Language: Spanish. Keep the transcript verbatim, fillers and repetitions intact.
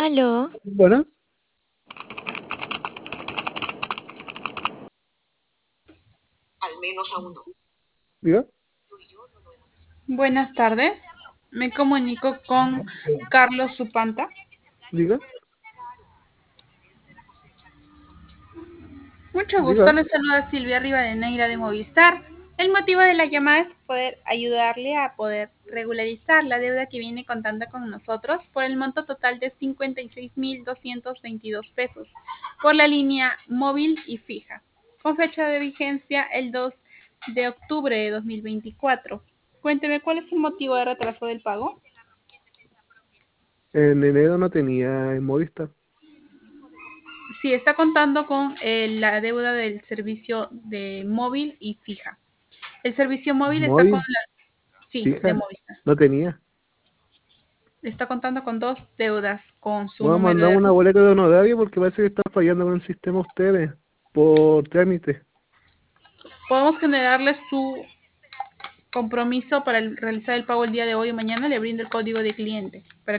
Aló, Bueno, diga, Buenas tardes, me comunico con Carlos Supanta. diga, Mucho gusto, diga. les saluda Silvia Rivadeneira de Movistar. El motivo de la llamada es poder ayudarle a poder regularizar la deuda que viene contando con nosotros por el monto total de cincuenta y seis mil doscientos veintidós pesos por la línea móvil y fija, con fecha de vigencia el dos de octubre de dos mil veinticuatro. Cuénteme, ¿cuál es el motivo de retraso del pago? En enero no tenía en Movistar. Sí, está contando con eh, la deuda del servicio de móvil y fija. El servicio móvil está con Móvil, la... Sí, de fija, Movistar. no tenía. Está contando con dos deudas con su Voy a número mandar de una ruta. boleta de honorario porque parece que está fallando con el sistema ustedes por trámite. Podemos generarle su compromiso para el- realizar el pago el día de hoy o mañana. Le brindo el código de cliente para